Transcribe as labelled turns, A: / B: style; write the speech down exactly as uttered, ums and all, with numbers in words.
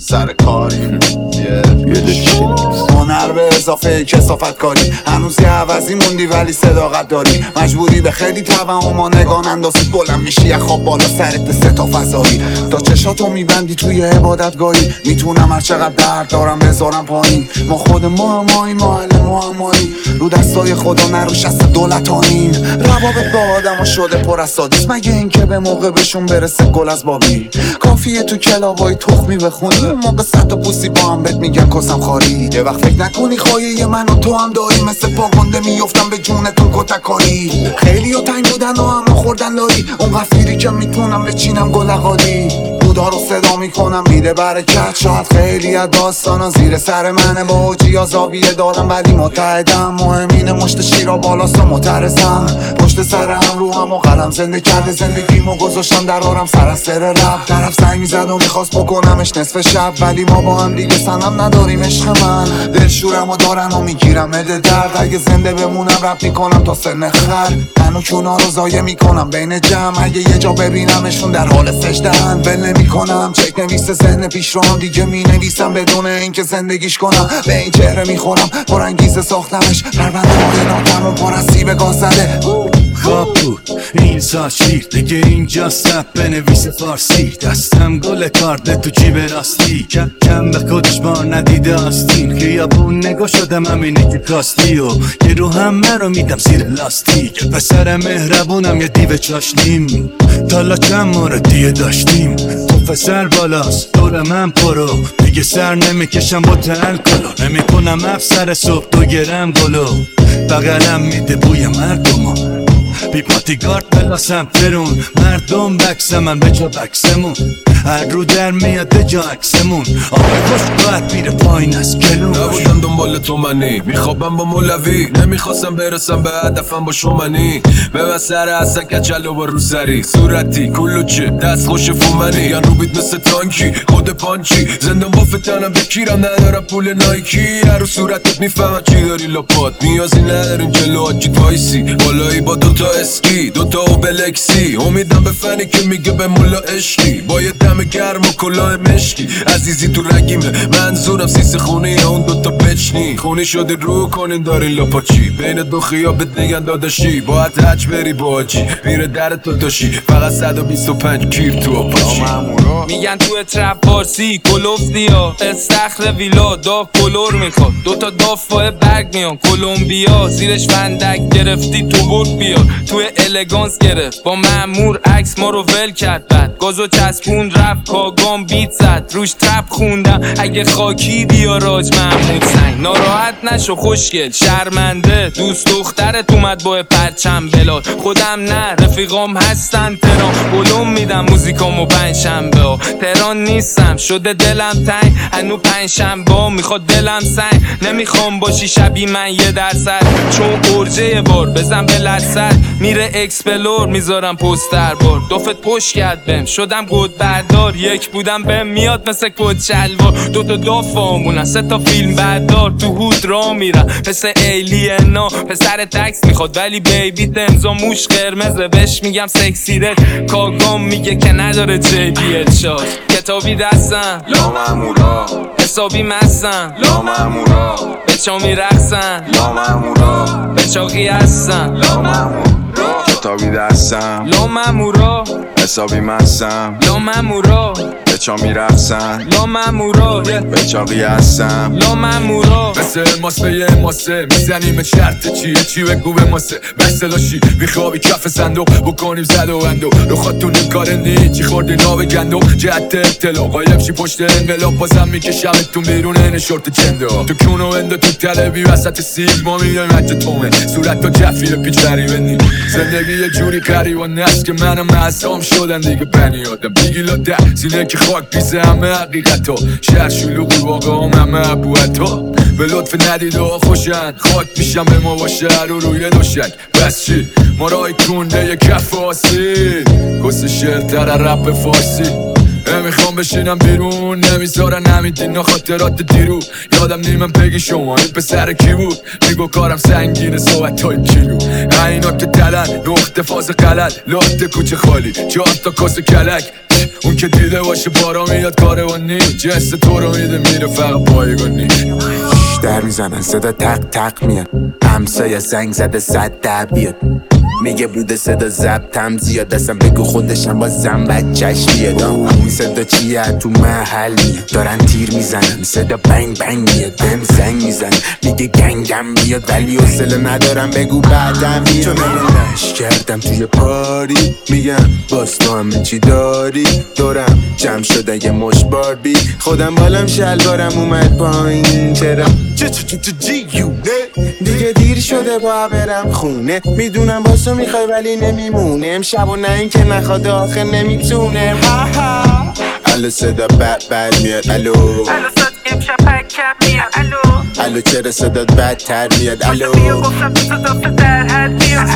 A: سر کاریم هنر به اضافه کثافت کاری. هنوز یه عوضی موندی ولی صداقت داری. مجبوری به خیلی توهم و نگاه اندازی. بلند میشی یه خواب بالا سرت سه تا فضایی. تا چشاتو میبندی توی عبادتگاهی. میتونم هر چقدر درد دارم بذارم پایین. ما خود ما هماییم، محل ما هماییم. رو دستای خدا نه رو شست دولتانیم. روابط با آدم شده پر از سادیس. مگه این که به موقع بهشون برسه گل از بابی. کافیه تو کلابای تخمی بخونی. اون موقع صد تا پوسی با هم بهت میگن کسم خاری. یه وقت فکر نکنی خواهی من و تو هم داری. مثل پاگنده میفتم به جونتون کتکاری. خیلی و تنگ بودن و همه خوردن لاری. اون غفیری که میتونم بچینم گل قالی. بودا رو صدا میکنم میده برکت. شاید خیلی از داستانا زیر سر منه. با اوجی زاویه دارم ولی متحدم. مهمینه مشت شیرا بالاست و مترسم. پشت سر هم رو هم و قلم زنده کرده. زندگیمو گذاشتم در آرم سر از سر رب. طرف سنگ میزد و میخواست بکنمش نصف شب. ولی ما با هم دیگه سنم نداریم عشق من. دلشورم و دارن و میگیرم مده درد. اگه زنده بمونم رپ میکنم تا سن خر. من و چونا رو زایه میکنم بین جمع. اگه یه جا ببینمشون در حال سجدن ول نمیکنم. چک نویس ذهن پیش رو هم دیگه مینویسم بدون اینکه زندگیش کنم. به این چهره میخورم پرانگیزه ساختمش. پرونده های ناتم و پر از سیب گاز زده.
B: خواب بود این سال شیر دیگه اینجا سب بنویس فارسی. دستم گل کارده تو جیب راستی. کم کم به خودش بار ندیده آستین. خیابون نگاه شدم همینه که کاستی. و یه رو هم من رو میدم زیر لاستیک. پسر مهربونم یه دیو چاشنیم. تالا چند موردیه داشتیم. تو پسر بالاست دور من پرو. دیگه سر نمیکشم با تلکلو. نمیکنم افسر صبح دو گرم گلو. بغلم میده بوی مردمو. بی پاتیگارد بلاسم ترون. مردم بکسم من به جا بکسمون. هر رو در میاد جا عکسمون. آب خوش باید میره پایین از گلون.
C: نبودم دنبال تو منی. میخوابم با مولوی. نمیخواستم برسم به هدفم با شومنی. به مسئله اصلا کچل و با روسری. صورتی کلوچه دست خوش فومنی. یا روبید مثل تانکی خود پانچی. زندان با فتنم بکیرم ندارم پول نایکی. هر رو صورتت میفهمم چی داری لاپات. نیازی نداریم جلو آجی تایسی. بالایی با دوتا اسکی دوتا اوبلکسی. امیدم به فنی که میگه به مولا عشقی. با یه دم گرم و کلاه مشکی. عزیزی تو رگیمه منظورم سیس خونه یا اون دوتا بچنی. خونی شده رو کنین دارین لاپاچی. بین دو خیابت نگن داداشی. باید حج بری با آجی میره در تو داشی. فقط صد و بیست و پنج کیر تو آپاچی.
D: میگن تو ترپ پارسی کلوفتی ها. استخر ویلا دا کلور میخواد. دوتا دافای برگ میان کلمبیا. زیرش فندک گرفتی تو برد بیا. توی الگانس گرفت با مامور عکس ما رو ول کرد. بعد گازو چسبون رفت کاگام بیت زد. روش ترپ خوندم اگه خاکی بیا راج محمود سنگ. ناراحت نشو خوشگل شرمنده. دوست دخترت اومد با پرچم بلال. خودم نه رفیقام هستن تهران. بلوم میدم موزیکامو پنجشنبه ها. تهران نیستم شده دلم تنگ. هنو پنجشنبه میخواد دلم سنگ. نمیخوام باشی شبی من یه درصد. چون ارجه یه بار بزن به لسد. میره اکسپلور میذارم پوستر بار. دفت پشت کرد بهم شدم گود بردار. یک بودم بهم میاد مثل کد شلوار. دوتا داف آمونن سه تا فیلم بردار. تو هود را میرم مثل ایلینا. پسر تکس میخواد ولی بیبی تنزا موش قرمزه. بهش میگم سکسی رد. کاگام میگه که نداره جی بی ال شارژ. کتابی دستم
A: لا مامورا.
D: حسابی مستم
A: لا مامورا.
D: به چا میرقصن
A: لا مامورا.
D: به چاقی هستن
A: لا مامورا. کتابی دستم
D: لا مامورا.
A: حسابی مستم
D: لا مامورا.
A: به چا میرقصن
D: لا مامورا.
A: به چاقی هستم
D: لا مامورا.
C: مثل ماسه یه ماسه میزنیم شرط چیه چی بگو به ماسه. بسلاشی میخوابی کف صندوق بکنیم زد و اندو. رو خاطون کار نی چی خوردی ناب گندو. جهت اطلاع قایم شی پشت انقلاب. بازم میکشمتون بیرون این شورت چنده. تو کونو اندو تو تلوی وسط سیگما میایم حج تومه. صورت تا جفیر پیچ غریبنی. زندگی یه جوری غریب و نست که منم معصوم شدن دیگه بنی آدم. بیگیلا ده سینه که خاک پیزه همه حقیقت ها. شهر شلوغ و واقع هم همه عبوت ها. به لطف ندیده ها خوشن. خاک میشم به ما با شهر و روی دوشک. بس چی ما رای کنده یه کف آسی. کس شعرتر رپ فارسی. نمیخوام بشینم بیرون نمیذارن همین دینا خاطرات دیرو. یادم نیمم بگی شما این پسر کی بود. میگو کارم سنگینه صحبت های کیلو. عینات دلن نقطه فاز غلط. لات کوچه خالی چهار تا کاسه کلک. اون که دیده باشه بارا میاد کاروانی جست تو رو میده میره فقط پایگانی
E: در میزنن صدا تق تق میاد همسایه زنگ زده صد ده بیاد میگه بوده صدا ضبطم زیاد دستم بگو خودشم با زن بچش بیاد این صدا چیه تو محل میاد دارن تیر میزنن صدا بنگ بنگ میاد بهم زنگ میزن میگه گنگم بیاد ولی حوصله ندارم بگو بعدم میاد چون من نش کردم توی پاری میگم باز تو همه چی داری دورم جمع شده یه مش باربی خودم بالم شلوارم اومد پایین چرا چه چه چه چه جیونه دیگه دیر شده با برم خونه میدونم باسو میخوای ولی نمیمونه امشب و نه این که نخواد آخر نمیتونه الو صدا بد بد میاد الو
F: الو صد امشب پکم میاد الو
E: الو چرا صدات بدتر میاد الو
F: بیا گفتم تو صدا در حد میاد